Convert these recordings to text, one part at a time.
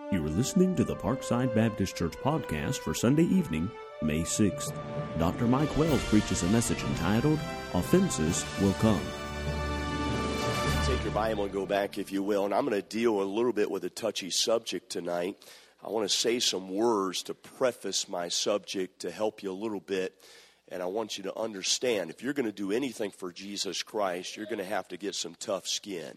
You are listening to the Parkside Baptist Church podcast for Sunday evening, May 6th. Dr. Mike Wells preaches a message entitled, Offenses Will Come. Take your Bible and go back, if you will, and I'm going to deal a little bit with a touchy subject tonight. I want to say some words to preface my subject to help you a little bit, and I want you to understand, if you're going to do anything for Jesus Christ, you're going to have to get some tough skin.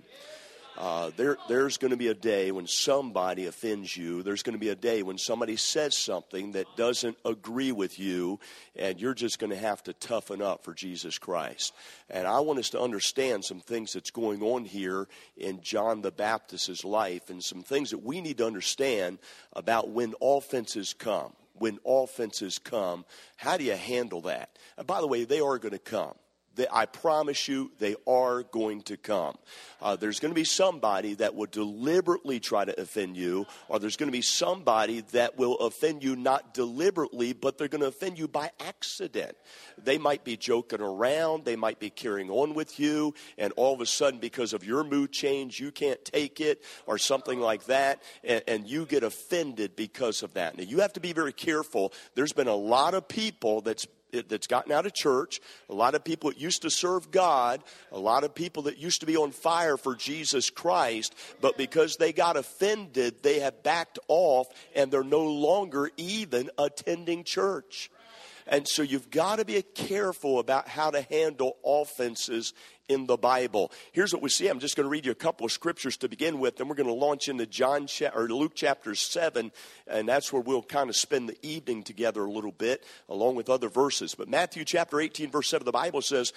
There's going to be a day when somebody offends you. There's going to be a day when somebody says something that doesn't agree with you, and you're just going to have to toughen up for Jesus Christ. And I want us to understand some things that's going on here in John the Baptist's life and some things that we need to understand about when offenses come. When offenses come, how do you handle that? And by the way, they are going to come. I promise you, they are going to come. There's going to be somebody that will deliberately try to offend you, or there's going to be somebody that will offend you not deliberately, but they're going to offend you by accident. They might be joking around, they might be carrying on with you, and all of a sudden, because of your mood change, you can't take it, or something like that, and you get offended because of that. Now, you have to be very careful. There's been a lot of people that's gotten out of church, a lot of people that used to serve God, a lot of people that used to be on fire for Jesus Christ, but because they got offended, they have backed off, and they're no longer even attending church. And so you've got to be careful about how to handle offenses in the Bible. Here's what we see. I'm just going to read you a couple of scriptures to begin with, then we're going to launch into Luke chapter 7, and that's where we'll kind of spend the evening together a little bit, along with other verses. But Matthew chapter 18, verse 7, the Bible says,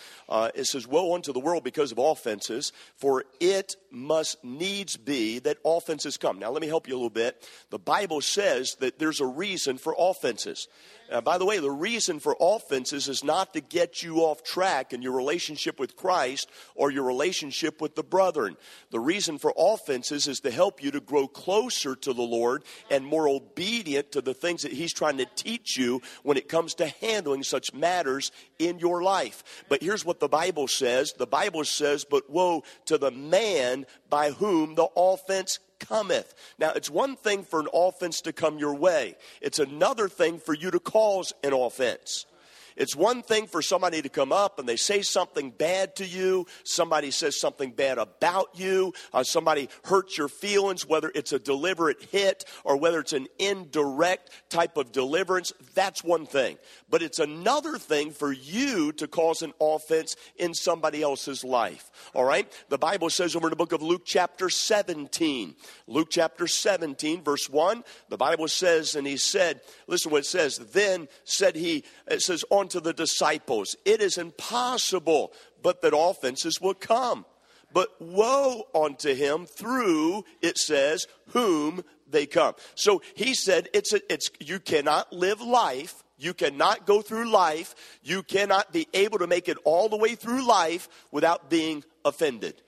woe unto the world because of offenses, for it must needs be that offenses come. Now, let me help you a little bit. The Bible says that there's a reason for offenses. By the way, the reason for offenses is not to get you off track in your relationship with Christ or your relationship with the brethren. The reason for offenses is to help you to grow closer to the Lord and more obedient to the things that He's trying to teach you when it comes to handling such matters in your life. But here's what the Bible says. The Bible says, but woe to the man by whom the offense cometh. Now, it's one thing for an offense to come your way. It's another thing for you to cause an offense. It's one thing for somebody to come up and they say something bad to you. Somebody says something bad about you. Somebody hurts your feelings, whether it's a deliberate hit or whether it's an indirect type of deliverance. That's one thing. But it's another thing for you to cause an offense in somebody else's life. All right? The Bible says over in the book of Luke chapter 17. Luke chapter 17, verse 1. The Bible says, and he said, listen what it says. Then said he, it says, to the disciples, it is impossible but that offenses will come. But woe unto him through, it says, whom they come. So he said, it's you cannot live life. You cannot go through life. You cannot be able to make it all the way through life without being offended.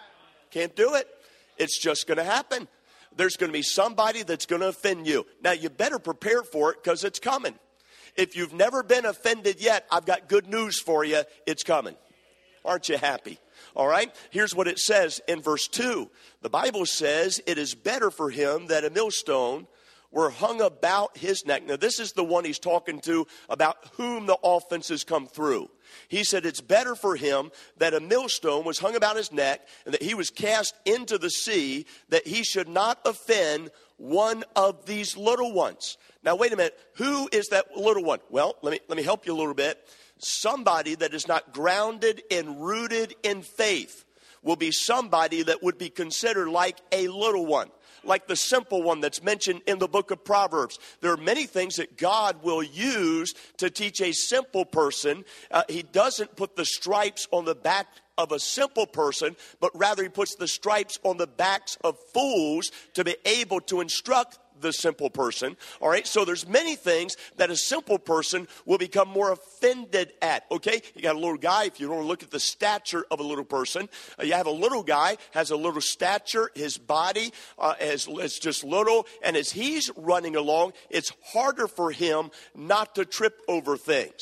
Can't do it. It's just going to happen. There's going to be somebody that's going to offend you. Now, you better prepare for it because it's coming. If you've never been offended yet, I've got good news for you. It's coming. Aren't you happy? All right. Here's what it says in verse 2. The Bible says, it is better for him that a millstone were hung about his neck. Now, this is the one he's talking to about whom the offenses come through. He said it's better for him that a millstone was hung about his neck and that he was cast into the sea, that he should not offend one of these little ones. Now, wait a minute. Who is that little one? Well, let me help you a little bit. Somebody that is not grounded and rooted in faith will be somebody that would be considered like a little one, like the simple one that's mentioned in the book of Proverbs. There are many things that God will use to teach a simple person. He doesn't put the stripes on the back of a simple person, but rather he puts the stripes on the backs of fools to be able to instruct the simple person. All right, so there's many things that a simple person will become more offended at. Okay, you got a little guy. If you want to look at the stature of a little person, you have a little guy has a little stature. His body is just little, and as he's running along, it's harder for him not to trip over things.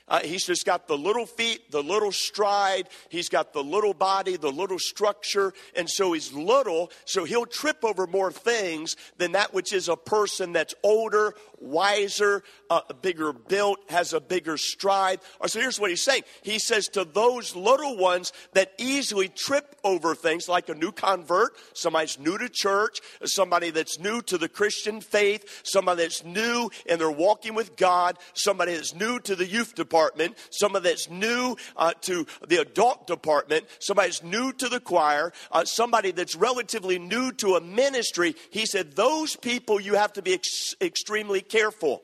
He's just got the little feet, the little stride. He's got the little body, the little structure. And so he's little, so he'll trip over more things than that which is a person that's older, wiser, bigger built, has a bigger stride. So here's what he's saying. He says to those little ones that easily trip over things, like a new convert, somebody that's new to church, somebody that's new to the Christian faith, somebody that's new and they're walking with God, somebody that's new to the youth department, somebody that's new to the adult department, somebody that's new to the choir, somebody that's relatively new to a ministry. He said those people you have to be extremely careful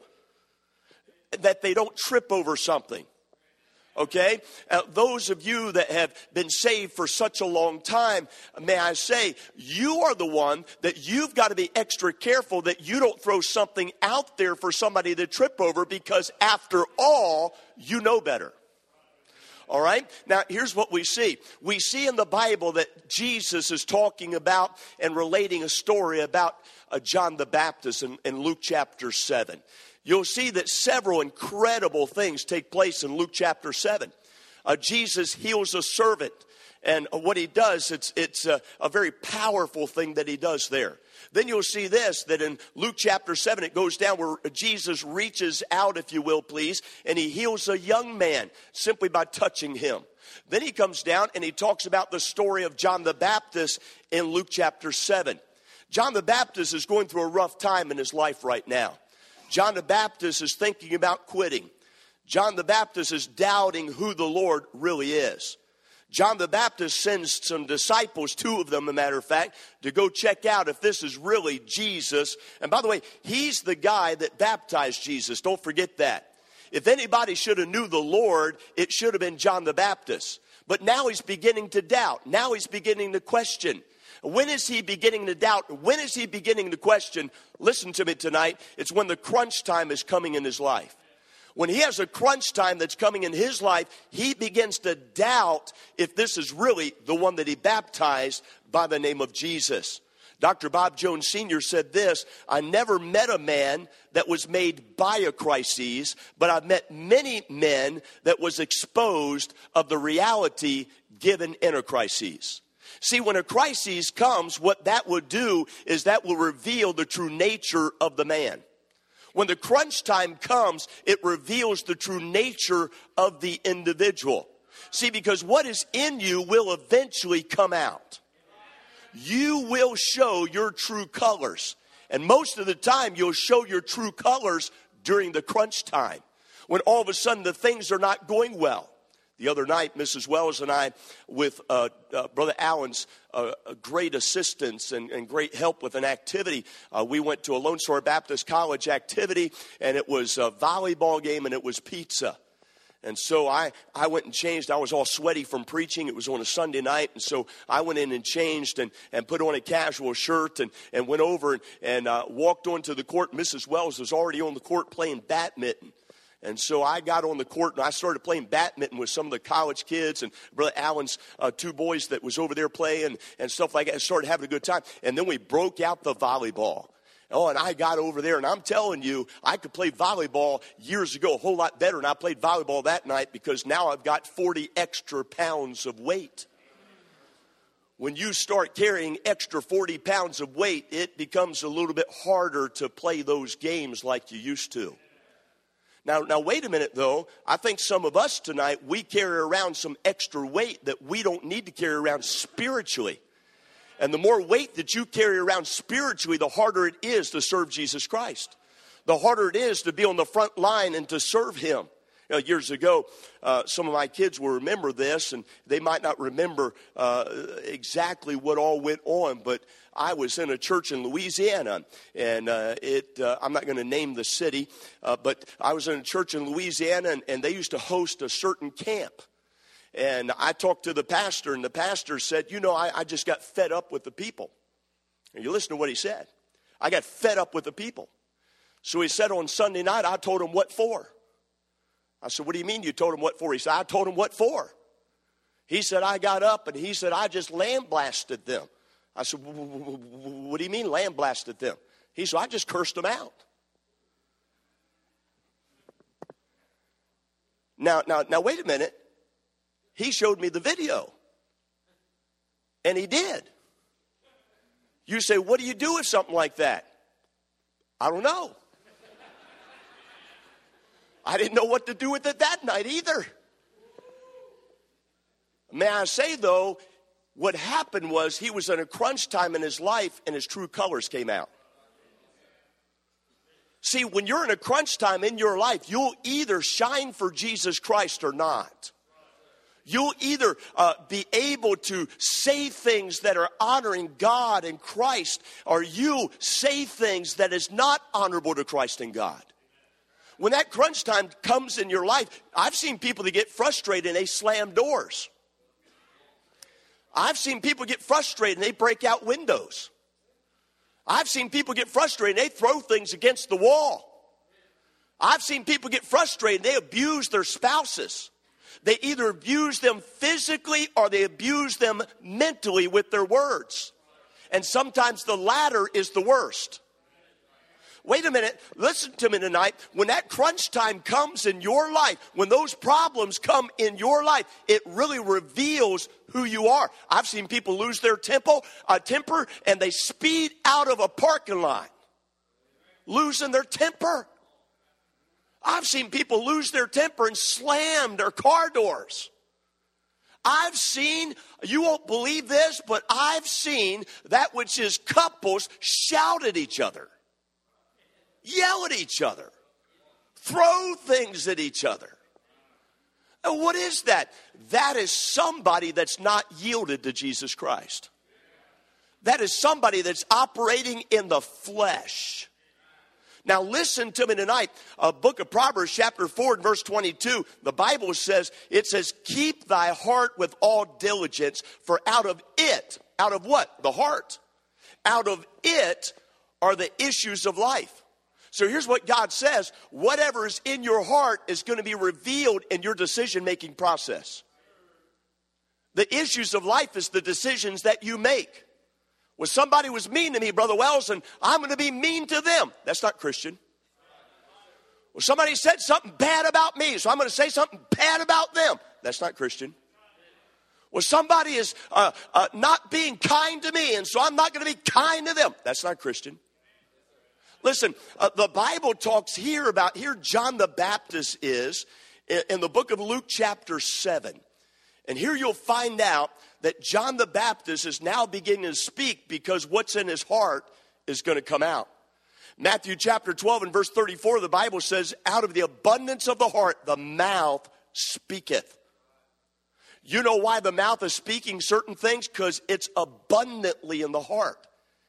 that they don't trip over something. Okay? Those of you that have been saved for such a long time, may I say, you are the one that you've got to be extra careful that you don't throw something out there for somebody to trip over, because after all, you know better. All right? Now, here's what we see. We see in the Bible that Jesus is talking about and relating a story about John the Baptist in Luke chapter 7. You'll see that several incredible things take place in Luke chapter 7. Jesus heals a servant. And what he does, it's a very powerful thing that he does there. Then you'll see this, that in Luke chapter 7, it goes down where Jesus reaches out, if you will, please, and he heals a young man simply by touching him. Then he comes down and he talks about the story of John the Baptist in Luke chapter 7. John the Baptist is going through a rough time in his life right now. John the Baptist is thinking about quitting. John the Baptist is doubting who the Lord really is. John the Baptist sends some disciples, 2 of them, a matter of fact, to go check out if this is really Jesus. And by the way, he's the guy that baptized Jesus. Don't forget that. If anybody should have knew the Lord, it should have been John the Baptist. But now he's beginning to doubt. Now he's beginning to question. When is he beginning to doubt? When is he beginning to question? Listen to me tonight. It's when the crunch time is coming in his life. When he has a crunch time that's coming in his life, he begins to doubt if this is really the one that he baptized by the name of Jesus. Dr. Bob Jones Sr. said this: I never met a man that was made by a crisis, but I've met many men that was exposed of the reality given in a crisis. See, when a crisis comes, what that will do is that will reveal the true nature of the man. When the crunch time comes, it reveals the true nature of the individual. See, because what is in you will eventually come out. You will show your true colors. And most of the time, you'll show your true colors during the crunch time, when all of a sudden the things are not going well. The other night, Mrs. Wells and I, with Brother Allen's great assistance and great help with an activity, we went to a Lone Star Baptist College activity, and it was a volleyball game, and it was pizza. And so I went and changed. I was all sweaty from preaching. It was on a Sunday night. And so I went in and changed and put on a casual shirt and went over and walked onto the court. Mrs. Wells was already on the court playing badminton. And so I got on the court and I started playing badminton with some of the college kids and Brother Allen's 2 boys that was over there playing and stuff like that. I started having a good time. And then we broke out the volleyball. Oh, and I got over there, and I'm telling you, I could play volleyball years ago a whole lot better, and I played volleyball that night because now I've got 40 extra pounds of weight. When you start carrying extra 40 pounds of weight, it becomes a little bit harder to play those games like you used to. Now, wait a minute, though. I think some of us tonight, we carry around some extra weight that we don't need to carry around spiritually. And the more weight that you carry around spiritually, the harder it is to serve Jesus Christ. The harder it is to be on the front line and to serve him. You know, years ago, some of my kids will remember this, and they might not remember exactly what all went on, but I was in a church in Louisiana, and I'm not going to name the city, but I was in a church in Louisiana, and they used to host a certain camp. And I talked to the pastor, and the pastor said, you know, I just got fed up with the people. And you listen to what he said. I got fed up with the people. So he said on Sunday night, I told him what for. I said, what do you mean you told him what for? He said, I told him what for. He said, I got up, and he said, I just lambasted them. I said, what do you mean lambasted them? He said, I just cursed them out. Now, wait a minute. He showed me the video. And he did. You say, what do you do with something like that? I don't know. I didn't know what to do with it that night either. May I say, though, what happened was he was in a crunch time in his life and his true colors came out. See, when you're in a crunch time in your life, you'll either shine for Jesus Christ or not. You'll either be able to say things that are honoring God and Christ, or you say things that is not honorable to Christ and God. When that crunch time comes in your life, I've seen people that get frustrated and they slam doors. I've seen people get frustrated and they break out windows. I've seen people get frustrated and they throw things against the wall. I've seen people get frustrated and they abuse their spouses. They either abuse them physically or they abuse them mentally with their words. And sometimes the latter is the worst. Wait a minute, listen to me tonight. When that crunch time comes in your life, when those problems come in your life, it really reveals who you are. I've seen people lose their temper and they speed out of a parking lot, losing their temper. I've seen people lose their temper and slam their car doors. I've seen, you won't believe this, but I've seen that which is couples shout at each other. Yell at each other, throw things at each other. And what is that? That is somebody that's not yielded to Jesus Christ. That is somebody that's operating in the flesh. Now listen to me tonight. Book of Proverbs chapter 4 and verse 22. The Bible says, keep thy heart with all diligence, for out of it, out of what? The heart. Out of it are the issues of life. So here's what God says. Whatever is in your heart is going to be revealed in your decision-making process. The issues of life is the decisions that you make. Well, somebody was mean to me, Brother Wells, and I'm going to be mean to them. That's not Christian. Well, somebody said something bad about me, so I'm going to say something bad about them. That's not Christian. Well, somebody is not being kind to me, and so I'm not going to be kind to them. That's not Christian. Listen, the Bible talks here John the Baptist is in the book of Luke chapter 7. And here you'll find out that John the Baptist is now beginning to speak because what's in his heart is going to come out. Matthew chapter 12 and verse 34, the Bible says, out of the abundance of the heart, the mouth speaketh. You know why the mouth is speaking certain things? Because it's abundantly in the heart.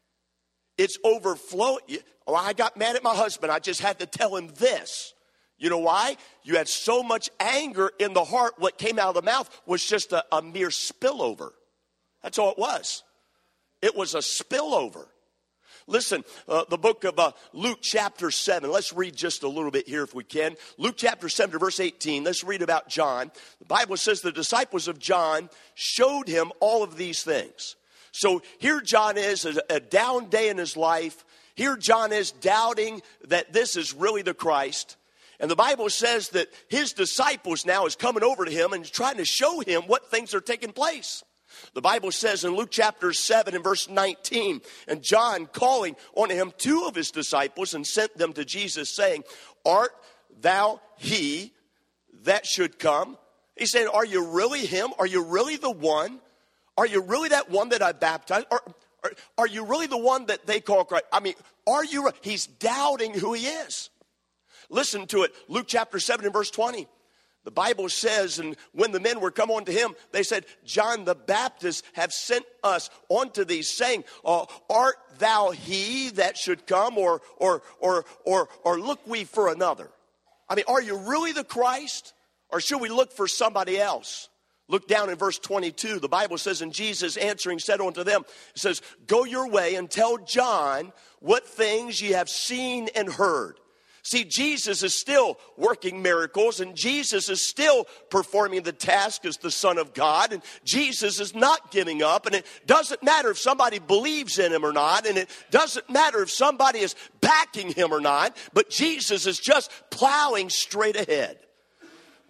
It's overflowing. Oh, I got mad at my husband. I just had to tell him this. You know why? You had so much anger in the heart. What came out of the mouth was just a mere spillover. That's all it was. It was a spillover. Listen, the book of Luke chapter 7. Let's read just a little bit here if we can. Luke chapter 7 to verse 18. Let's read about John. The Bible says the disciples of John showed him all of these things. So here John is, a down day in his life. Here John is doubting that this is really the Christ. And the Bible says that his disciples now is coming over to him and trying to show him what things are taking place. The Bible says in Luke chapter 7 and verse 19, and John calling unto him two of his disciples and sent them to Jesus saying, art thou he that should come? He said, are you really him? Are you really the one? Are you really that one that I baptized? Are you really the one that they call Christ? I mean, are you? He's doubting who he is. Listen to it. Luke chapter 7 and verse 20. The Bible says, and when the men were come unto him, they said, John the Baptist have sent us unto thee, saying, art thou he that should come, or look we for another? I mean, are you really the Christ, or should we look for somebody else? Look down in verse 22. The Bible says, and Jesus answering said unto them, it says, go your way and tell John what things ye have seen and heard. See, Jesus is still working miracles, and Jesus is still performing the task as the Son of God, and Jesus is not giving up, and it doesn't matter if somebody believes in him or not, and it doesn't matter if somebody is backing him or not, but Jesus is just plowing straight ahead.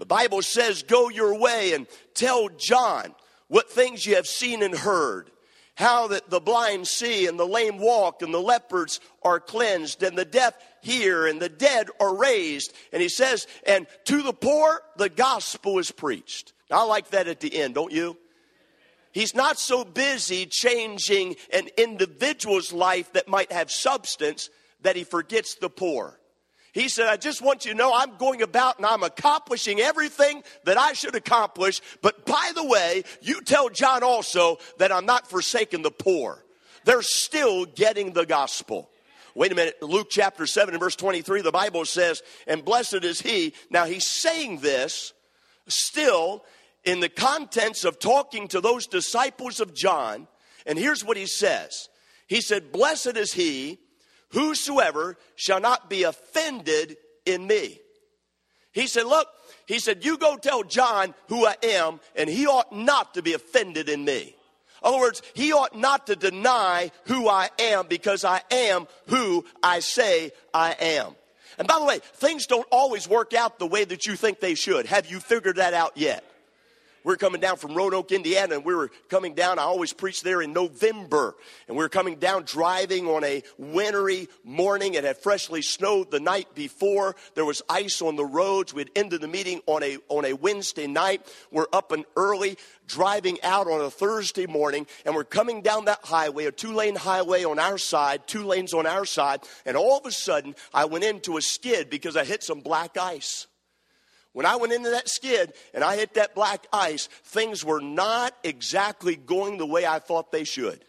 The Bible says, go your way and tell John what things you have seen and heard. How that the blind see and the lame walk and the lepers are cleansed and the deaf hear and the dead are raised. And he says, and to the poor, the gospel is preached. I like that at the end, don't you? He's not so busy changing an individual's life that might have substance that he forgets the poor. He said, I just want you to know I'm going about and I'm accomplishing everything that I should accomplish. But by the way, you tell John also that I'm not forsaking the poor. They're still getting the gospel. Wait a minute. Luke chapter 7 and verse 23, the Bible says, and blessed is he. Now he's saying this still in the contents of talking to those disciples of John. And here's what he says. He said, blessed is he whosoever shall not be offended in me. He said, look, he said, you go tell John who I am, and he ought not to be offended in me. In other words, he ought not to deny who I am because I am who I say I am. And by the way, things don't always work out the way that you think they should. Have you figured that out yet? We're coming down from Roanoke, Indiana, and we were coming down. I always preach there in November. And we were coming down driving on a wintry morning. It had freshly snowed the night before. There was ice on the roads. We'd ended the meeting on a Wednesday night. We're up and early, driving out on a Thursday morning. And we're coming down that highway, a 2-lane highway on our side, 2 lanes on our side. And all of a sudden, I went into a skid because I hit some black ice. When I went into that skid and I hit that black ice, things were not exactly going the way I thought they should.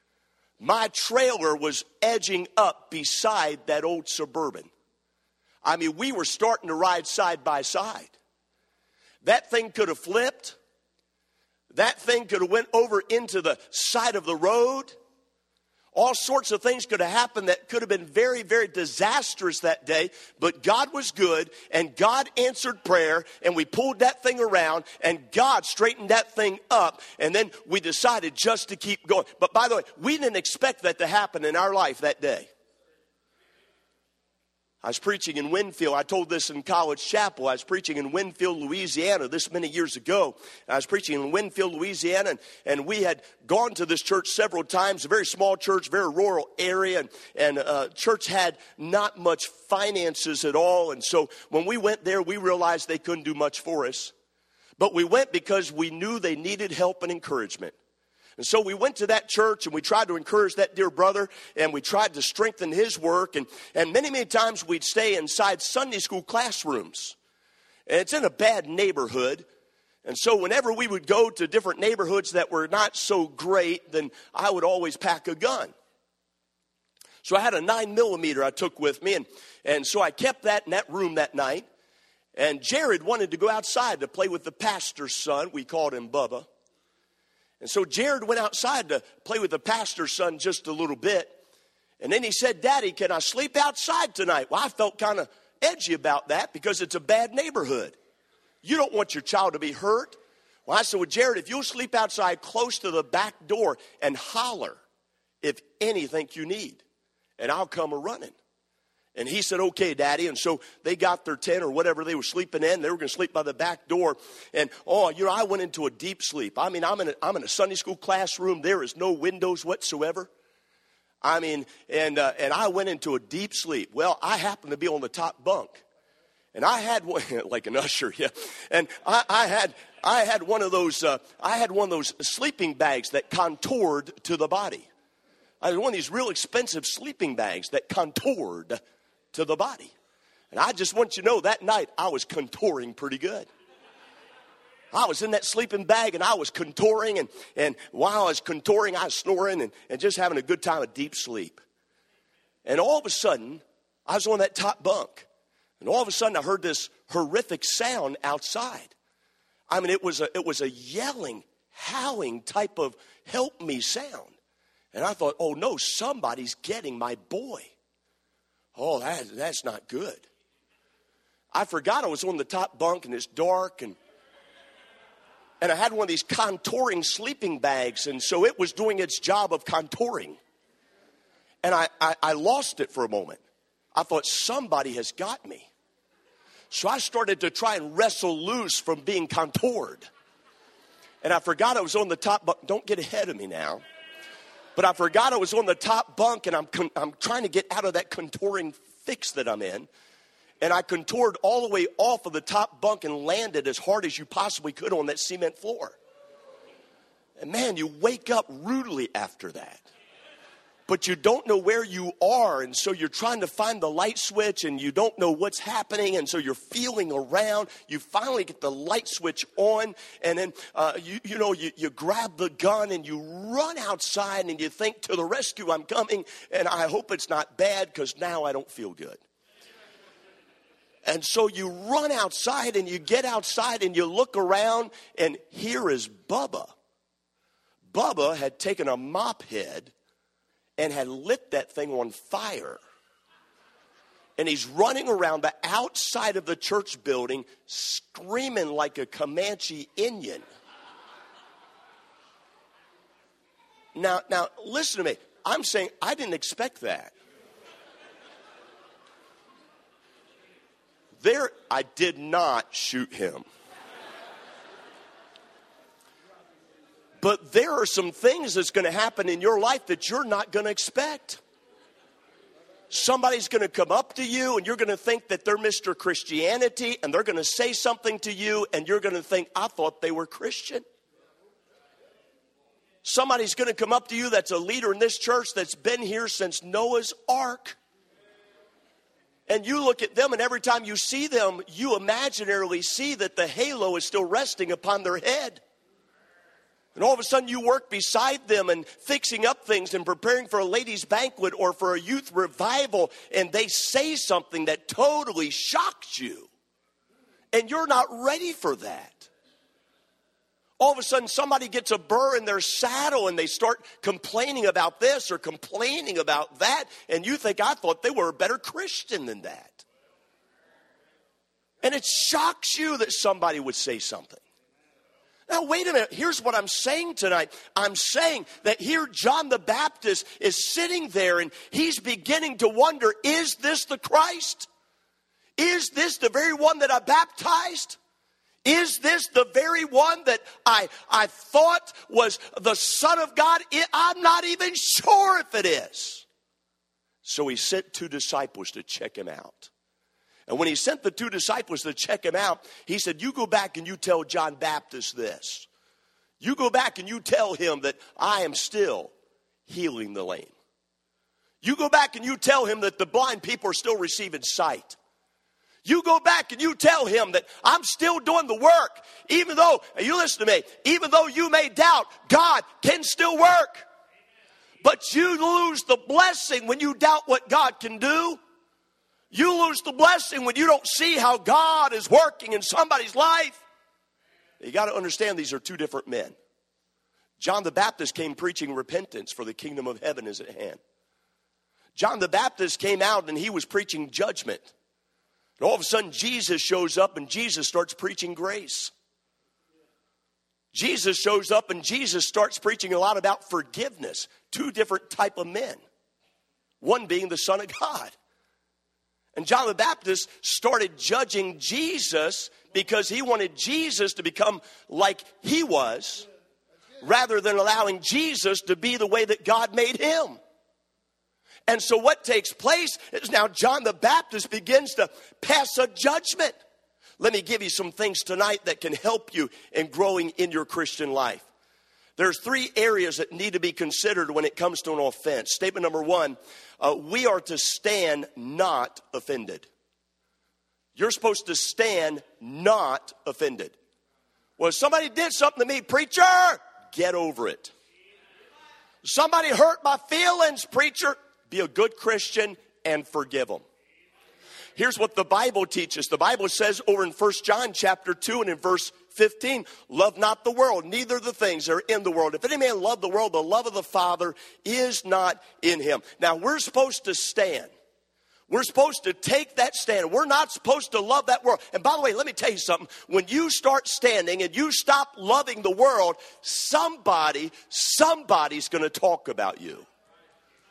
My trailer was edging up beside that old Suburban. I mean, we were starting to ride side by side. That thing could have flipped. That thing could have went over into the side of the road. All sorts of things could have happened that could have been very, very disastrous that day. But God was good, and God answered prayer, and we pulled that thing around, and God straightened that thing up, and then we decided just to keep going. But by the way, we didn't expect that to happen in our life that day. I was preaching in Winfield. I told this in College Chapel. I was preaching in Winfield, Louisiana, this many years ago. I was preaching in Winfield, Louisiana, and we had gone to this church several times, a very small church, very rural area, and church had not much finances at all. And so when we went there, we realized they couldn't do much for us. But we went because we knew they needed help and encouragement. And so we went to that church and we tried to encourage that dear brother and we tried to strengthen his work. And many, many times we'd stay inside Sunday school classrooms. And it's in a bad neighborhood. And so whenever we would go to different neighborhoods that were not so great, then I would always pack a gun. So I had a 9mm I took with me. And so I kept that in that room that night. And Jared wanted to go outside to play with the pastor's son. We called him Bubba. And so Jared went outside to play with the pastor's son just a little bit. And then he said, Daddy, can I sleep outside tonight? Well, I felt kind of edgy about that because it's a bad neighborhood. You don't want your child to be hurt. Well, I said, well, Jared, if you'll sleep outside close to the back door and holler if anything you need, and I'll come a-running. And he said, okay, Daddy. And so they got their tent or whatever they were sleeping in. They were going to sleep by the back door. And, I went into a deep sleep. I mean, I'm in a Sunday school classroom. There is no windows whatsoever. I mean, and I went into a deep sleep. Well, I happened to be on the top bunk. And I had one, like an usher, yeah. And I had one of those sleeping bags that contoured to the body. I had one of these real expensive sleeping bags that contoured to the body. And I just want you to know that night I was contouring pretty good. I was in that sleeping bag and I was contouring. And while I was contouring, I was snoring and just having a good time of deep sleep. And all of a sudden, I was on that top bunk. And all of a sudden, I heard this horrific sound outside. I mean, it was a yelling, howling type of help me sound. And I thought, oh no, somebody's getting my boy. Oh, that's not good. I forgot I was on the top bunk and it's dark and I had one of these contouring sleeping bags, and so it was doing its job of contouring. And I lost it for a moment. I thought, somebody has got me. So I started to try and wrestle loose from being contoured. And I forgot I was on the top bunk. Don't get ahead of me now. But I forgot I was on the top bunk, and I'm trying to get out of that contouring fix that I'm in. And I contoured all the way off of the top bunk and landed as hard as you possibly could on that cement floor. And man, you wake up rudely after that. But you don't know where you are, and so you're trying to find the light switch, and you don't know what's happening, and so you're feeling around. You finally get the light switch on, and then you grab the gun, and you run outside, and you think, to the rescue, I'm coming, and I hope it's not bad, because now I don't feel good. And so you run outside, and you get outside, and you look around, and here is Bubba. Bubba had taken a mop head and had lit that thing on fire. And he's running around the outside of the church building screaming like a Comanche Indian. Now, listen to me. I'm saying I didn't expect that. I did not shoot him. But there are some things that's going to happen in your life that you're not going to expect. Somebody's going to come up to you, and you're going to think that they're Mr. Christianity, and they're going to say something to you, and you're going to think, I thought they were Christian. Somebody's going to come up to you that's a leader in this church that's been here since Noah's Ark. And you look at them, and every time you see them, you imaginarily see that the halo is still resting upon their head. And all of a sudden you work beside them and fixing up things and preparing for a ladies' banquet or for a youth revival, and they say something that totally shocks you. And you're not ready for that. All of a sudden somebody gets a burr in their saddle and they start complaining about this or complaining about that, and you think, I thought they were a better Christian than that. And it shocks you that somebody would say something. Now, wait a minute. Here's what I'm saying tonight. I'm saying that here John the Baptist is sitting there, and he's beginning to wonder, is this the Christ? Is this the very one that I baptized? Is this the very one that I thought was the Son of God? I'm not even sure if it is. So he sent 2 disciples to check him out. And when he sent the 2 disciples to check him out, he said, you go back and you tell John Baptist this. You go back and you tell him that I am still healing the lame. You go back and you tell him that the blind people are still receiving sight. You go back and you tell him that I'm still doing the work. Even though, you listen to me, even though you may doubt, God can still work. But you lose the blessing when you doubt what God can do. You lose the blessing when you don't see how God is working in somebody's life. You got to understand these are 2 different men. John the Baptist came preaching repentance, for the kingdom of heaven is at hand. John the Baptist came out and he was preaching judgment. And all of a sudden Jesus shows up and Jesus starts preaching grace. Jesus shows up and Jesus starts preaching a lot about forgiveness. 2 different type of men. One being the Son of God. And John the Baptist started judging Jesus because he wanted Jesus to become like he was, rather than allowing Jesus to be the way that God made him. And so what takes place is now John the Baptist begins to pass a judgment. Let me give you some things tonight that can help you in growing in your Christian life. There's 3 areas that need to be considered when it comes to an offense. Statement number 1, we are to stand not offended. You're supposed to stand not offended. Well, if somebody did something to me, preacher, get over it. Somebody hurt my feelings, preacher, be a good Christian and forgive them. Here's what the Bible teaches. The Bible says over in 1 John chapter 2 and in verse 15, love not the world, neither the things that are in the world. If any man love the world, the love of the Father is not in him. Now, we're supposed to stand. We're supposed to take that stand. We're not supposed to love that world. And by the way, let me tell you something. When you start standing and you stop loving the world, somebody's going to talk about you.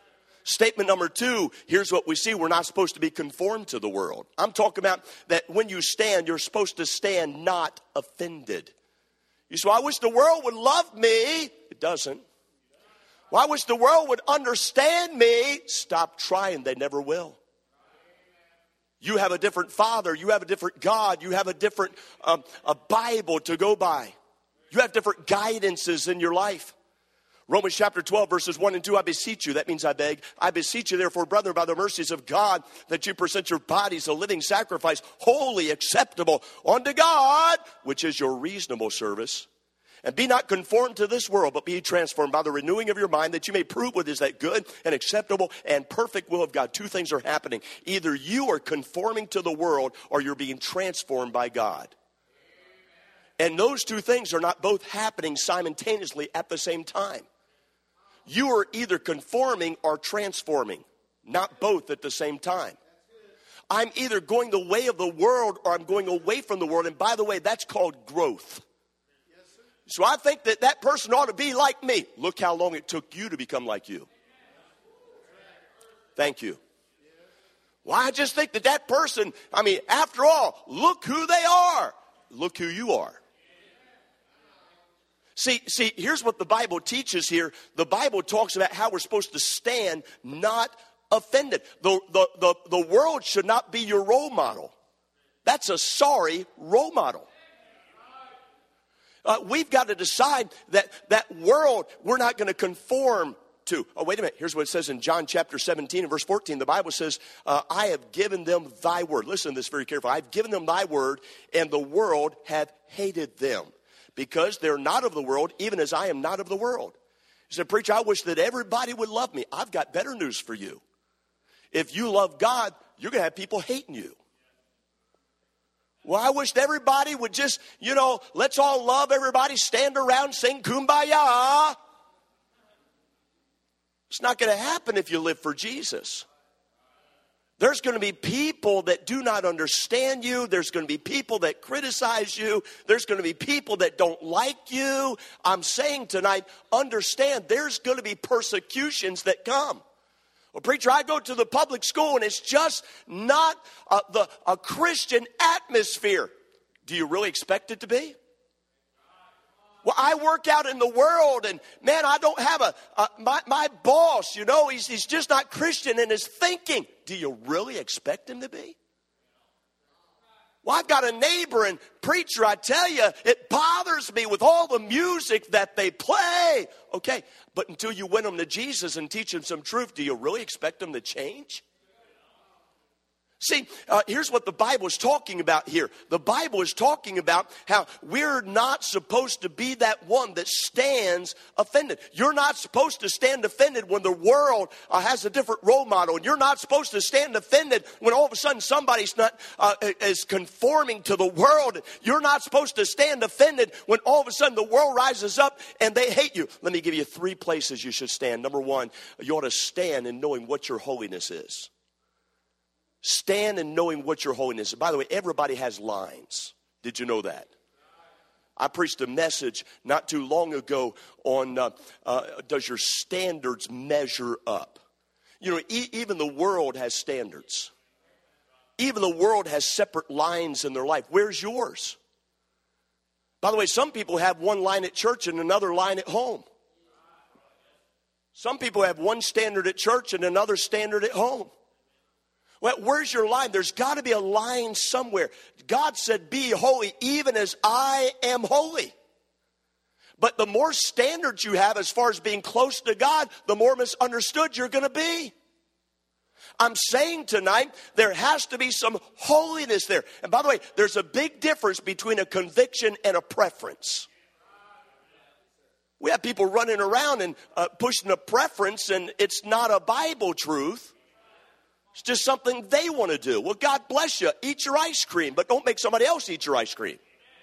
Statement number 2, here's what we see. We're not supposed to be conformed to the world. I'm talking about that when you stand, you're supposed to stand not offended. You say, well, I wish the world would love me. It doesn't. Well, I wish the world would understand me. Stop trying. They never will. You have a different Father. You have a different God. You have a different a Bible to go by. You have different guidances in your life. Romans chapter 12, verses 1 and 2, I beseech you, that means I beg, I beseech you therefore, brethren, by the mercies of God, that you present your bodies a living sacrifice, holy, acceptable unto God, which is your reasonable service. And be not conformed to this world, but be transformed by the renewing of your mind, that you may prove what is that good and acceptable and perfect will of God. 2 things are happening. Either you are conforming to the world, or you're being transformed by God. And those 2 things are not both happening simultaneously at the same time. You are either conforming or transforming, not both at the same time. I'm either going the way of the world or I'm going away from the world. And by the way, that's called growth. So I think that that person ought to be like me. Look how long it took you to become like you. Thank you. Well, I just think that that person, after all, look who they are. Look who you are. See, here's what the Bible teaches here. The Bible talks about how we're supposed to stand not offended. The world should not be your role model. That's a sorry role model. We've got to decide that world we're not going to conform to. Oh, wait a minute. Here's what it says in John chapter 17 and verse 14. The Bible says, I have given them thy word. Listen to this very carefully. I've given them thy word, and the world hath hated them, because they're not of the world, even as I am not of the world. He said, preacher, I wish that everybody would love me. I've got better news for you. If you love God, you're going to have people hating you. Well, I wish everybody would just, let's all love everybody, stand around, sing kumbaya. It's not going to happen if you live for Jesus. There's going to be people that do not understand you. There's going to be people that criticize you. There's going to be people that don't like you. I'm saying tonight, understand there's going to be persecutions that come. Well, preacher, I go to the public school and it's just not a Christian atmosphere. Do you really expect it to be? Well, I work out in the world, and man, I don't have my boss, he's just not Christian in his thinking. Do you really expect him to be? Well, I've got a neighbor, and preacher, I tell you, it bothers me with all the music that they play. Okay, but until you win them to Jesus and teach them some truth, do you really expect them to change? See, here's what the Bible is talking about here. The Bible is talking about how we're not supposed to be that one that stands offended. You're not supposed to stand offended when the world has a different role model. And you're not supposed to stand offended when all of a sudden somebody's not is conforming to the world. You're not supposed to stand offended when all of a sudden the world rises up and they hate you. Let me give you 3 places you should stand. Number 1, you ought to stand in knowing what your holiness is. Stand in knowing what your holiness is. By the way, everybody has lines. Did you know that? I preached a message not too long ago on does your standards measure up? Even the world has standards. Even the world has separate lines in their life. Where's yours? By the way, some people have one line at church and another line at home. Some people have one standard at church and another standard at home. Well, where's your line? There's got to be a line somewhere. God said, be holy even as I am holy. But the more standards you have as far as being close to God, the more misunderstood you're going to be. I'm saying tonight, there has to be some holiness there. And by the way, there's a big difference between a conviction and a preference. We have people running around and pushing a preference, and it's not a Bible truth. It's just something they want to do. Well, God bless you. Eat your ice cream, but don't make somebody else eat your ice cream.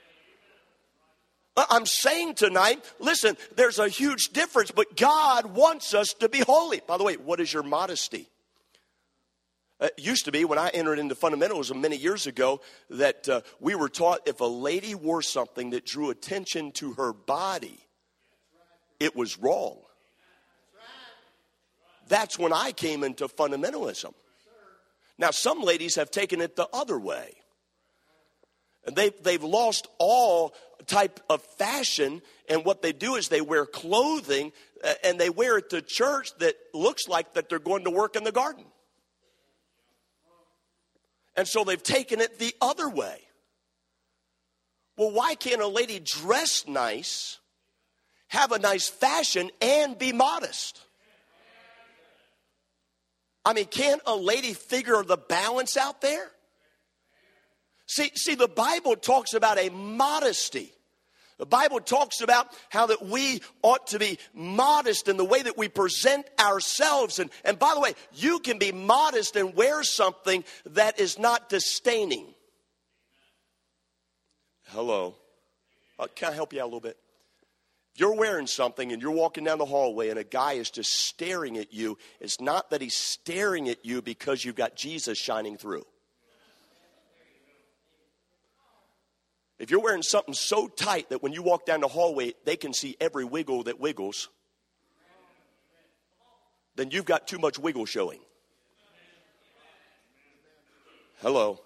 I'm saying tonight, listen, there's a huge difference, but God wants us to be holy. By the way, what is your modesty? It used to be when I entered into fundamentalism many years ago that we were taught if a lady wore something that drew attention to her body, it was wrong. That's when I came into fundamentalism. Now, some ladies have taken it the other way. And they've lost all type of fashion, and what they do is they wear clothing, and they wear it to church that looks like that they're going to work in the garden. And so they've taken it the other way. Well, why can't a lady dress nice, have a nice fashion, and be modest? I mean, can't a lady figure the balance out there? See, the Bible talks about a modesty. The Bible talks about how that we ought to be modest in the way that we present ourselves. And by the way, you can be modest and wear something that is not disdaining. Hello. Can I help you out a little bit? If you're wearing something and you're walking down the hallway and a guy is just staring at you, it's not that he's staring at you because you've got Jesus shining through. If you're wearing something so tight that when you walk down the hallway, they can see every wiggle that wiggles, then you've got too much wiggle showing. Hello.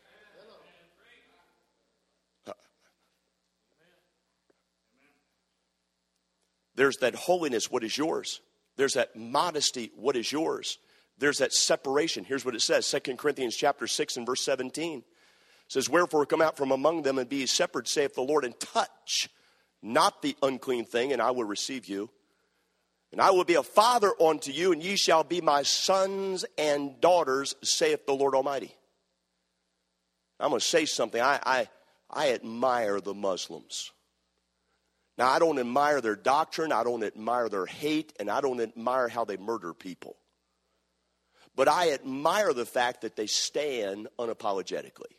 There's that holiness, what is yours? There's that modesty, what is yours? There's that separation. Here's what it says, 2 Corinthians chapter 6 and verse 17. It says, wherefore come out from among them and be separate, saith the Lord, and touch not the unclean thing, and I will receive you. And I will be a father unto you, and ye shall be my sons and daughters, saith the Lord Almighty. I'm going to say something. I admire the Muslims. Now, I don't admire their doctrine, I don't admire their hate, and I don't admire how they murder people. But I admire the fact that they stand unapologetically.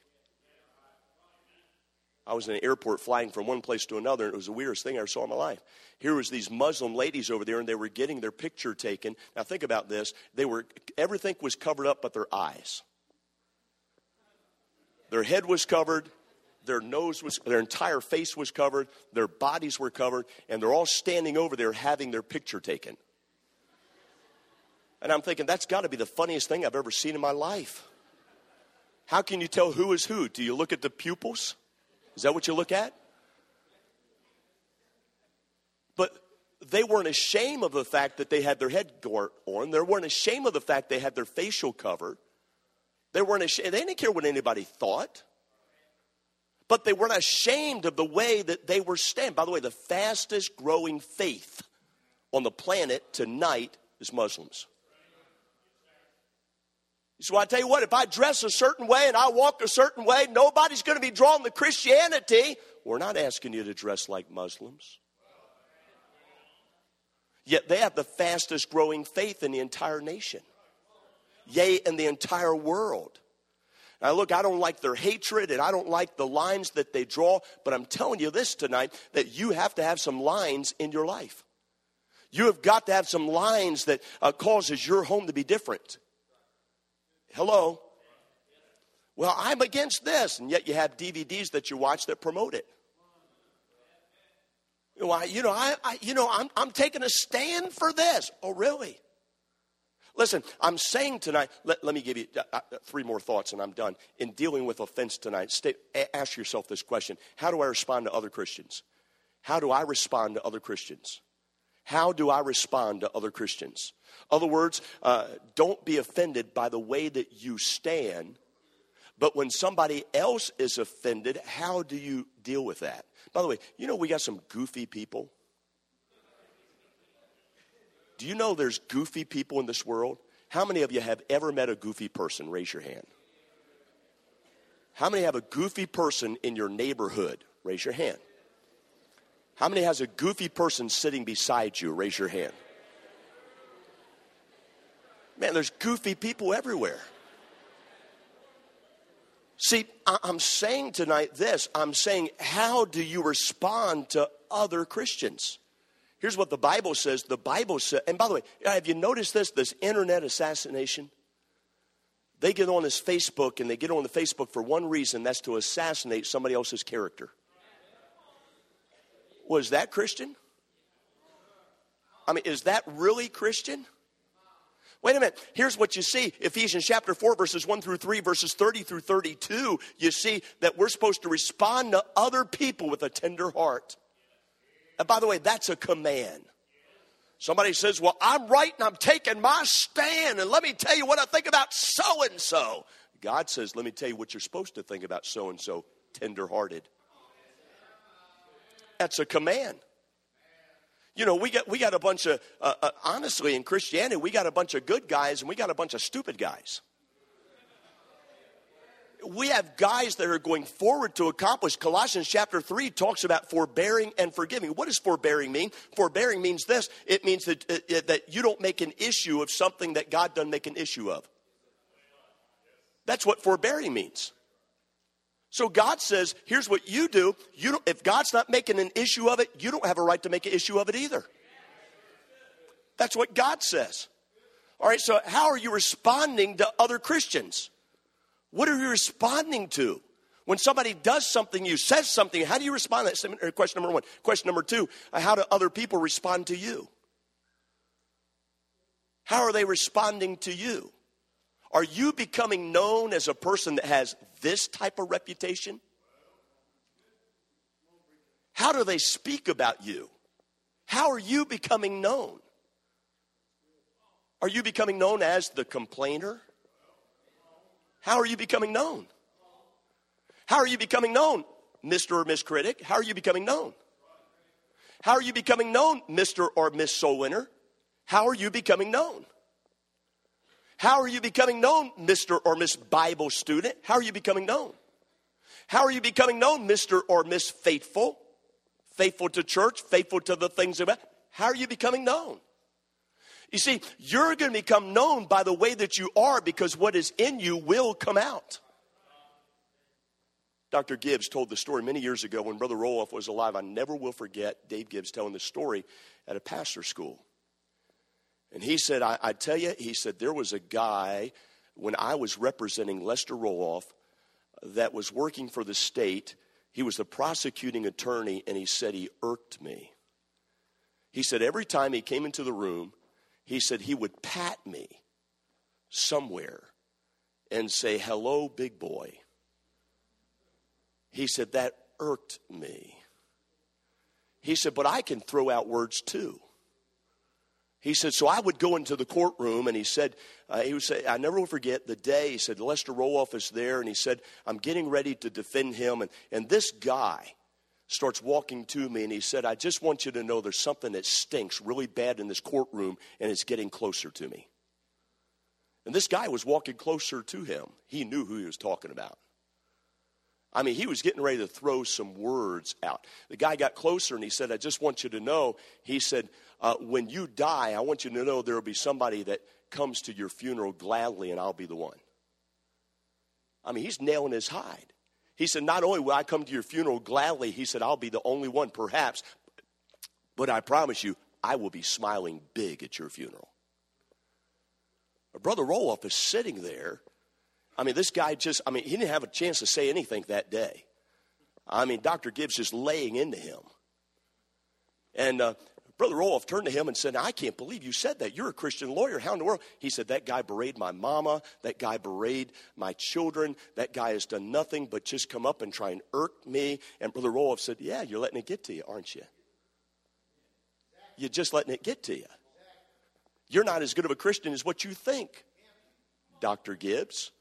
I was in an airport flying from one place to another, and it was the weirdest thing I ever saw in my life. Here was these Muslim ladies over there, and they were getting their picture taken. Now, think about this. Everything was covered up but their eyes. Their head was covered. Their entire face was covered. Their bodies were covered. And they're all standing over there having their picture taken. And I'm thinking, that's got to be the funniest thing I've ever seen in my life. How can you tell who is who? Do you look at the pupils? Is that what you look at? But they weren't ashamed of the fact that they had their head on. They weren't ashamed of the fact they had their facial covered. They weren't ashamed. They didn't care what anybody thought. But they weren't ashamed of the way that they were standing. By the way, the fastest growing faith on the planet tonight is Muslims. So I tell you what, if I dress a certain way and I walk a certain way, nobody's going to be drawn to Christianity. We're not asking you to dress like Muslims. Yet they have the fastest growing faith in the entire nation. Yea, in the entire world. Now look, I don't like their hatred and I don't like the lines that they draw, but I'm telling you this tonight, that you have to have some lines in your life. You have got to have some lines that causes your home to be different. Hello? Well, I'm against this, and yet you have DVDs that you watch that promote it. I'm taking a stand for this. Oh, really? Listen, I'm saying tonight, let me give you three more thoughts and I'm done. In dealing with offense tonight, ask yourself this question. How do I respond to other Christians? How do I respond to other Christians? How do I respond to other Christians? Other words, don't be offended by the way that you stand. But when somebody else is offended, how do you deal with that? By the way, we got some goofy people. Do you know there's goofy people in this world? How many of you have ever met a goofy person? Raise your hand. How many have a goofy person in your neighborhood? Raise your hand. How many has a goofy person sitting beside you? Raise your hand. Man, there's goofy people everywhere. See, I'm saying tonight this. I'm saying, how do you respond to other Christians? Here's what the Bible says. The Bible says, and by the way, have you noticed this internet assassination? They get on this Facebook, and they get on the Facebook for one reason. That's to assassinate somebody else's character. Was that Christian? I mean, is that really Christian? Wait a minute. Here's what you see. Ephesians chapter 4, verses 1 through 3, verses 30 through 32. You see that we're supposed to respond to other people with a tender heart. And by the way, that's a command. Somebody says, well, I'm right and I'm taking my stand. And let me tell you what I think about so-and-so. God says, let me tell you what you're supposed to think about so-and-so. Tender-hearted. That's a command. You know, we got a bunch of, honestly, in Christianity, we got a bunch of good guys and we got a bunch of stupid guys. We have guys that are going forward to accomplish. Colossians chapter 3 talks about forbearing and forgiving. What does forbearing mean? Forbearing means this. It means that you don't make an issue of something that God doesn't make an issue of. That's what forbearing means. So God says, here's what you do. If God's not making an issue of it, you don't have a right to make an issue of it either. That's what God says. All right, so how are you responding to other Christians? What are you responding to? When somebody does something, you says something, how do you respond to that? Question number one. Question number two, how do other people respond to you? How are they responding to you? Are you becoming known as a person that has this type of reputation? How do they speak about you? How are you becoming known? Are you becoming known as the complainer? How are you becoming known? How are you becoming known, Mr. or Miss Critic? How are you becoming known? How are you becoming known, Mr. or Miss Soul Winner? How are you becoming known? How are you becoming known, Mr. or Miss Bible Student? How are you becoming known? How are you becoming known, Mr. or Miss Faithful? Faithful to church, faithful to the things of God. How are you becoming known? You see, you're going to become known by the way that you are because what is in you will come out. Dr. Gibbs told the story many years ago when Brother Roloff was alive. I never will forget Dave Gibbs telling the story at a pastor school. And he said, I tell you, he said, there was a guy when I was representing Lester Roloff that was working for the state. He was the prosecuting attorney, and he said he irked me. He said every time he came into the room, he said he would pat me somewhere and say, hello, big boy. He said that irked me. He said, but I can throw out words too. He said, so I would go into the courtroom, and he would say, I never will forget the day, he said, Lester Roloff is there, and he said, I'm getting ready to defend him, and this guy starts walking to me, and he said, I just want you to know there's something that stinks really bad in this courtroom, and it's getting closer to me. And this guy was walking closer to him. He knew who he was talking about. I mean, he was getting ready to throw some words out. The guy got closer, and he said, I just want you to know, he said, when you die, I want you to know there will be somebody that comes to your funeral gladly, and I'll be the one. I mean, he's nailing his hide. He said, not only will I come to your funeral gladly, he said, I'll be the only one perhaps, but I promise you, I will be smiling big at your funeral. Brother Roloff is sitting there. I mean, this guy he didn't have a chance to say anything that day. I mean, Dr. Gibbs just laying into him. And Brother Roloff turned to him and said, I can't believe you said that. You're a Christian lawyer. How in the world? He said, that guy berated my mama. That guy berated my children. That guy has done nothing but just come up and try and irk me. And Brother Roloff said, yeah, you're letting it get to you, aren't you? You're just letting it get to you. You're not as good of a Christian as what you think, Dr. Gibbs.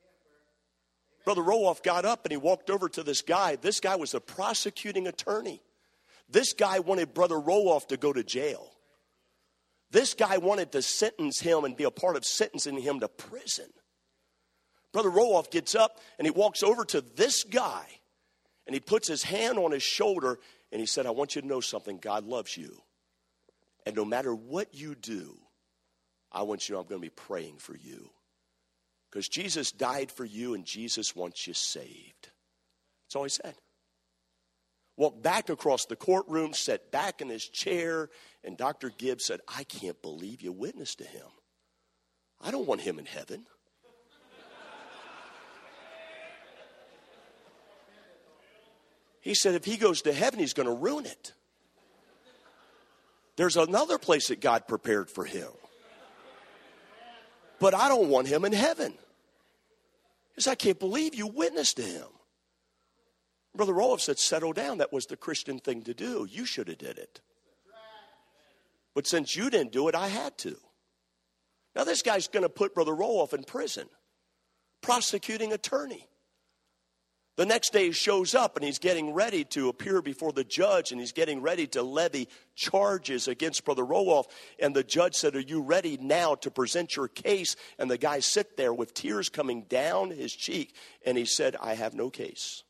Brother Roloff got up and he walked over to this guy. This guy was a prosecuting attorney. This guy wanted Brother Roloff to go to jail. This guy wanted to sentence him and be a part of sentencing him to prison. Brother Roloff gets up and he walks over to this guy and he puts his hand on his shoulder and he said, I want you to know something. God loves you. And no matter what you do, I want you to know I'm going to be praying for you. Because Jesus died for you and Jesus wants you saved. That's all he said. Walked back across the courtroom, sat back in his chair, and Dr. Gibbs said, I can't believe you witnessed to him. I don't want him in heaven. He said, if he goes to heaven, he's going to ruin it. There's another place that God prepared for him. but I don't want him in heaven. He said, I can't believe you witnessed to him. Brother Roloff said, settle down. That was the Christian thing to do. You should have did it. But since you didn't do it, I had to. Now this guy's going to put Brother Roloff in prison. Prosecuting attorney. The next day he shows up and he's getting ready to appear before the judge, and he's getting ready to levy charges against Brother Roloff. And the judge said, are you ready now to present your case? And the guy sit there with tears coming down his cheek. And he said, I have no case.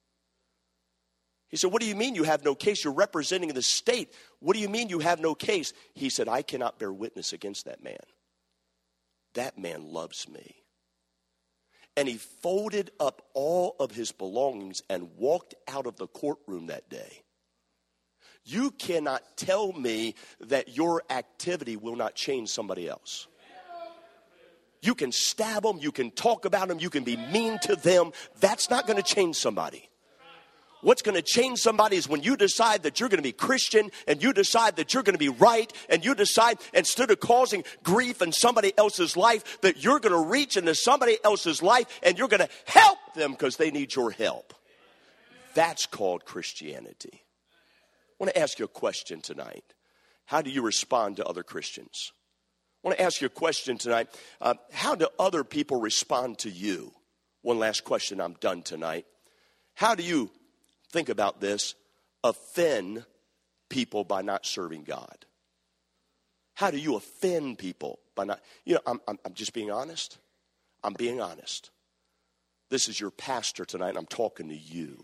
He said, what do you mean you have no case? You're representing the state. What do you mean you have no case? He said, I cannot bear witness against that man. That man loves me. And he folded up all of his belongings and walked out of the courtroom that day. You cannot tell me that your activity will not change somebody else. You can stab them, you can talk about them, you can be mean to them. That's not going to change somebody. What's going to change somebody is when you decide that you're going to be Christian, and you decide that you're going to be right, and you decide instead of causing grief in somebody else's life, that you're going to reach into somebody else's life and you're going to help them because they need your help. That's called Christianity. I want to ask you a question tonight. How do you respond to other Christians? I want to ask you a question tonight. How do other people respond to you? One last question, I'm done tonight. How do you, think about this, offend people by not serving God? How do you offend people by not, I'm just being honest. I'm being honest. This is your pastor tonight, and I'm talking to you.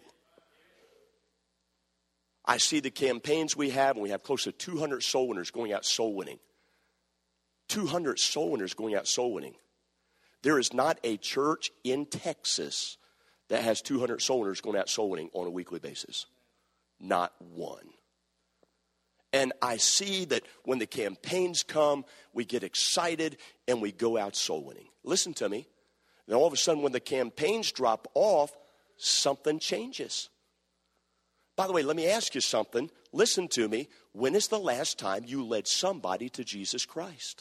I see the campaigns we have, and we have close to 200 soul winners going out soul winning. 200 soul winners going out soul winning. There is not a church in Texas that has 200 soul winners going out soul winning on a weekly basis. Not one. And I see that when the campaigns come, we get excited and we go out soul winning. Listen to me. Then all of a sudden when the campaigns drop off, something changes. By the way, let me ask you something. Listen to me. When is the last time you led somebody to Jesus Christ?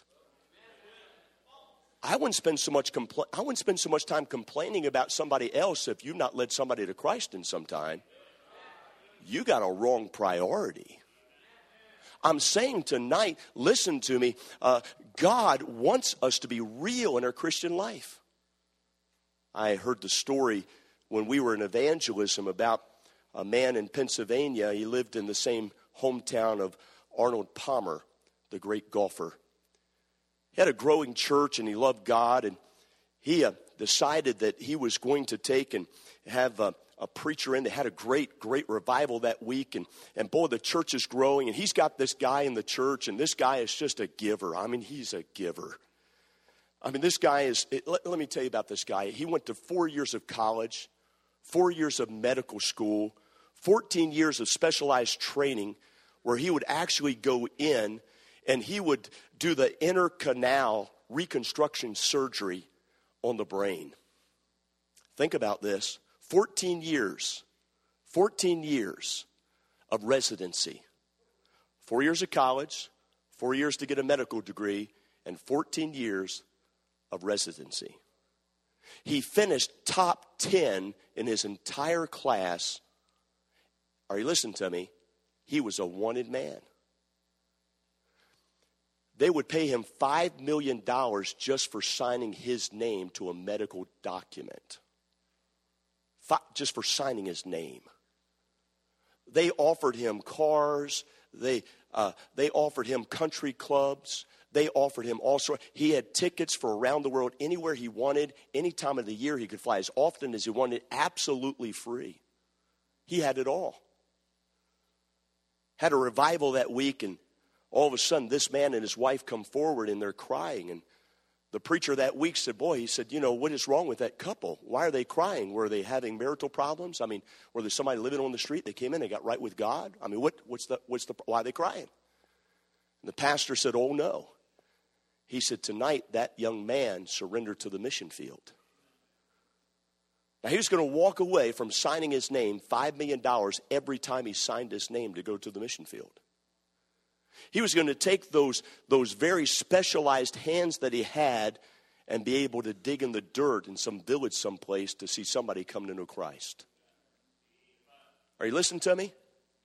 I wouldn't spend so much time complaining about somebody else if you've not led somebody to Christ in some time. You got a wrong priority. I'm saying tonight, listen to me, God wants us to be real in our Christian life. I heard the story when we were in evangelism about a man in Pennsylvania. He lived in the same hometown of Arnold Palmer, the great golfer. He had a growing church and he loved God, and he decided that he was going to take and have a preacher in. They had a great revival that week, and boy, the church is growing, and he's got this guy in the church, and this guy is just a giver. I mean, he's a giver. I mean, this guy is, let me tell you about this guy. He went to 4 years of college, 4 years of medical school, 14 years of specialized training, where he would actually go in and he would do the inner canal reconstruction surgery on the brain. Think about this. 14 years of residency. 4 years of college, 4 years to get a medical degree, and 14 years of residency. He finished top 10 in his entire class. Are you listening to me? He was a wanted man. They would pay him $5 million just for signing his name to a medical document. Just for signing his name. They offered him cars. They offered him country clubs. They offered him all sorts. He had tickets for around the world, anywhere he wanted, any time of the year. He could fly as often as he wanted, absolutely free. He had it all. Had a revival that week, and all of a sudden, this man and his wife come forward, and they're crying. And the preacher that week said, he said, what is wrong with that couple? Why are they crying? Were they having marital problems? I mean, were there somebody living on the street? They came in, they got right with God? I mean, why are they crying? And the pastor said, oh, no. He said, tonight, that young man surrendered to the mission field. Now, he was going to walk away from signing his name, $5 million every time he signed his name to go to the mission field. He was going to take those very specialized hands that he had, and be able to dig in the dirt in some village someplace to see somebody come to know Christ. Are you listening to me?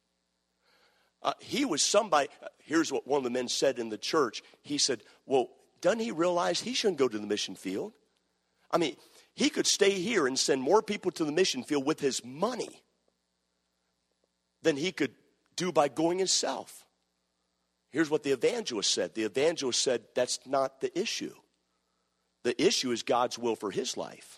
He was somebody. Here's what one of the men said in the church. He said, well, doesn't he realize he shouldn't go to the mission field? I mean, he could stay here and send more people to the mission field with his money than he could do by going himself. Here's what the evangelist said. The evangelist said, that's not the issue. The issue is God's will for his life.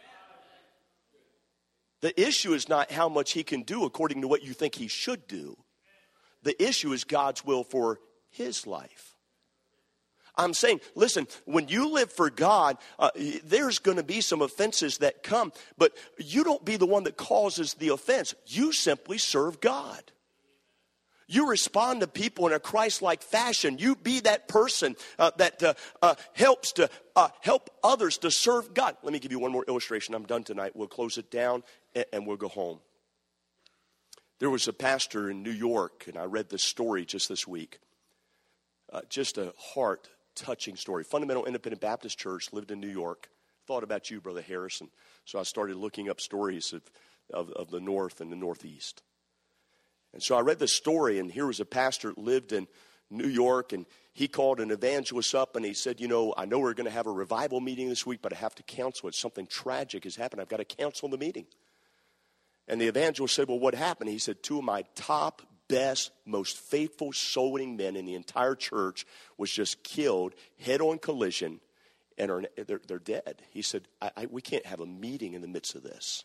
The issue is not how much he can do according to what you think he should do. The issue is God's will for his life. I'm saying, listen, when you live for God, there's going to be some offenses that come, but you don't be the one that causes the offense. You simply serve God. You respond to people in a Christ-like fashion. You be that person that helps to help others to serve God. Let me give you one more illustration. I'm done tonight. We'll close it down and we'll go home. There was a pastor in New York, and I read this story just this week. Just a heart-touching story. Fundamental Independent Baptist Church, lived in New York. Thought about you, Brother Harrison. So I started looking up stories of the North and the Northeast. And so I read this story, and here was a pastor that lived in New York, and he called an evangelist up, and he said, I know we're going to have a revival meeting this week, but I have to cancel it. Something tragic has happened. I've got to cancel the meeting. And the evangelist said, well, what happened? He said, two of my top, best, most faithful soul-winning men in the entire church was just killed, head-on collision, and they're dead. He said, we can't have a meeting in the midst of this.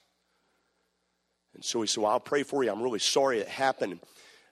And so he said, well, I'll pray for you. I'm really sorry it happened.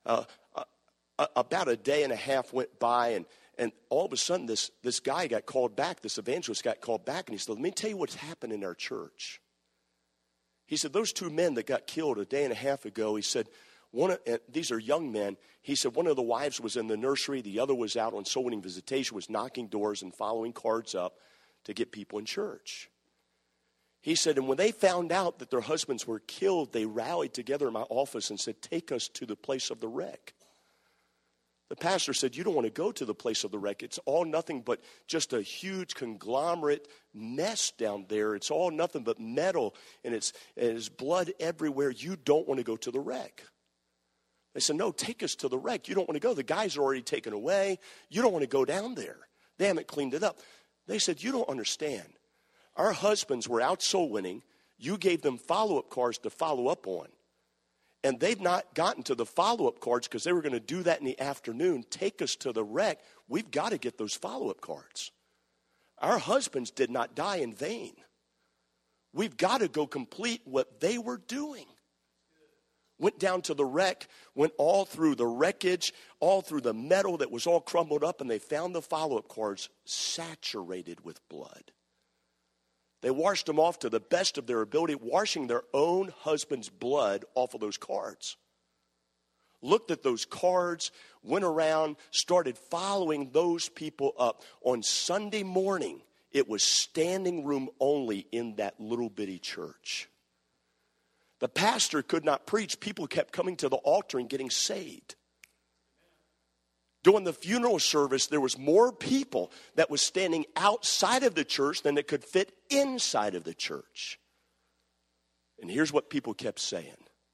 About a day and a half went by, and all of a sudden this guy got called back, this evangelist got called back, and he said, let me tell you what's happened in our church. He said, those two men that got killed a day and a half ago, he said, these are young men. He said one of the wives was in the nursery, the other was out on soul winning visitation, was knocking doors and following cards up to get people in church. He said, and when they found out that their husbands were killed, they rallied together in my office and said, take us to the place of the wreck. The pastor said, you don't want to go to the place of the wreck. It's all nothing but just a huge conglomerate mess down there. It's all nothing but metal, and it's blood everywhere. You don't want to go to the wreck. They said, no, take us to the wreck. You don't want to go. The guys are already taken away. You don't want to go down there. They haven't cleaned it up. They said, you don't understand. Our husbands were out soul winning. You gave them follow-up cards to follow up on. And they've not gotten to the follow-up cards because they were going to do that in the afternoon. Take us to the wreck. We've got to get those follow-up cards. Our husbands did not die in vain. We've got to go complete what they were doing. Went down to the wreck, went all through the wreckage, all through the metal that was all crumbled up, and they found the follow-up cards saturated with blood. They washed them off to the best of their ability, washing their own husband's blood off of those cards. Looked at those cards, went around, started following those people up. On Sunday morning, it was standing room only in that little bitty church. The pastor could not preach. People kept coming to the altar and getting saved. During the funeral service, there was more people that was standing outside of the church than that could fit inside of the church. And here's what people kept saying.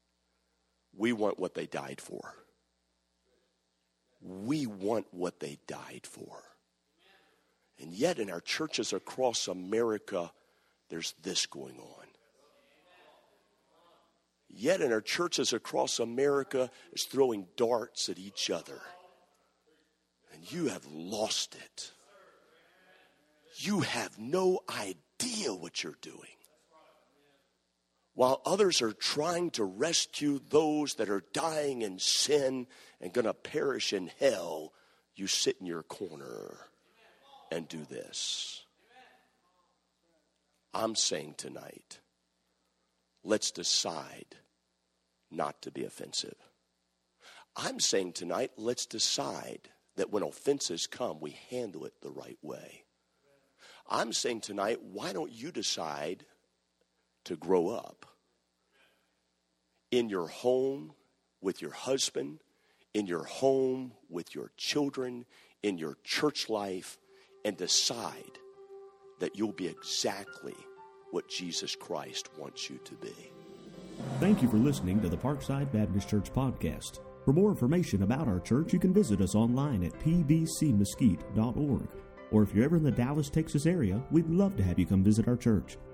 We want what they died for. We want what they died for. And yet in our churches across America, there's this going on. Yet in our churches across America, it's throwing darts at each other. And you have lost it. You have no idea what you're doing. While others are trying to rescue those that are dying in sin and going to perish in hell, you sit in your corner and do this. I'm saying tonight, let's decide not to be offensive. I'm saying tonight, let's decide that when offenses come, we handle it the right way. I'm saying tonight, why don't you decide to grow up in your home with your husband, in your home with your children, in your church life, and decide that you'll be exactly what Jesus Christ wants you to be. Thank you for listening to the Parkside Baptist Church podcast. For more information about our church, you can visit us online at pbcmesquite.org. Or if you're ever in the Dallas, Texas area, we'd love to have you come visit our church.